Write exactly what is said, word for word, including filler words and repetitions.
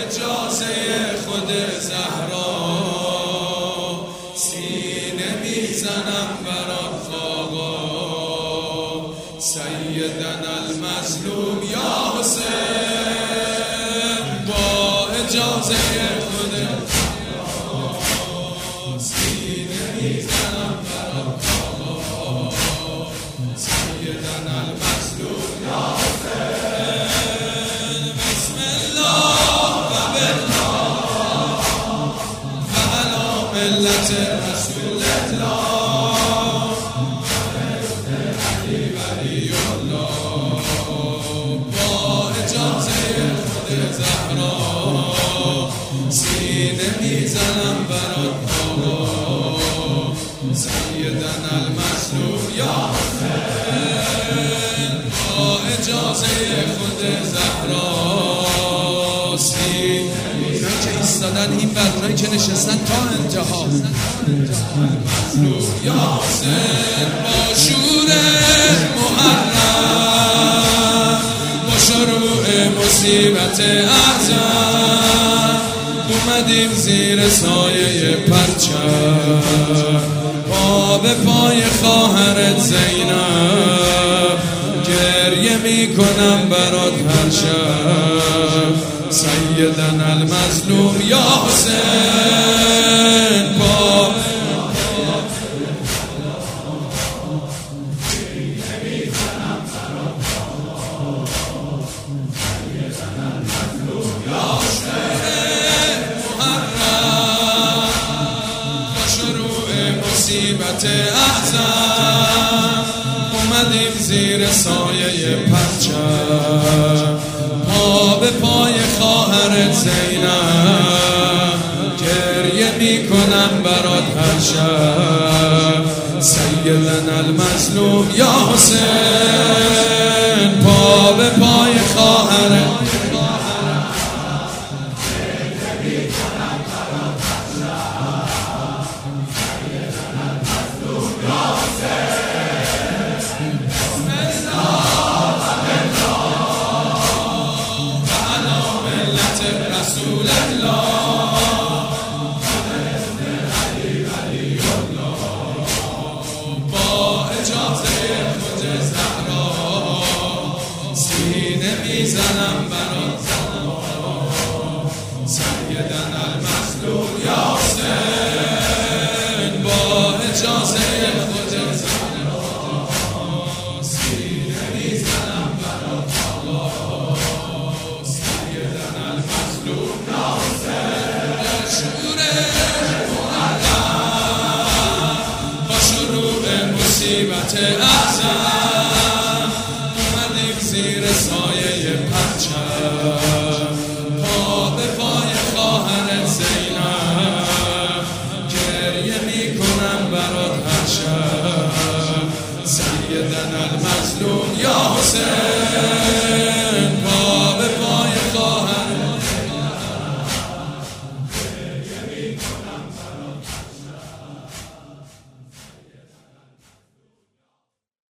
اجازه خود زهرا سینه میزنم برات آقا سیدنا المظلوم یا حسین با اجازه خود سینه میزنم برات آقا سیدنا المظلوم یا حسین بسم الله و بالله و علی ملت رسول الله علی ولی الله با اجازه خود زهرا سینه میزنم برات آقا سیدنا المظلوم یا حسین با اجازه خود زهرا سینه اینایی که ایستادن این برونایی که نشستن تا انتها مظلوم یا حسین با شور محرم با شروع مصیبت اعظم اومدیم زیر سایه پرچم پا به پای خواهرت زینب گریه میکنم برات هر شب سیدنا المظلوم یا حسین با مصیبت احزان اومدیم زیر سایه پرچم پا به پای خواهرت زینب گریه میکنم برات هر شب سیدنا المظلوم یا حسین پا به پای خواهرت رسول الله علی ولی الله با اجازه خود زهرا سینه میزنم برات سیدنا المظلوم یا حسین با اجازه خود زهرا سینه میزنم برات سیدنا المظلوم مصیبت اعظم اومدیم زیر سایه پرچم پا به پای خواهرت زینب گریه میکنم برات هر شب سیدنا المظلوم یا حسین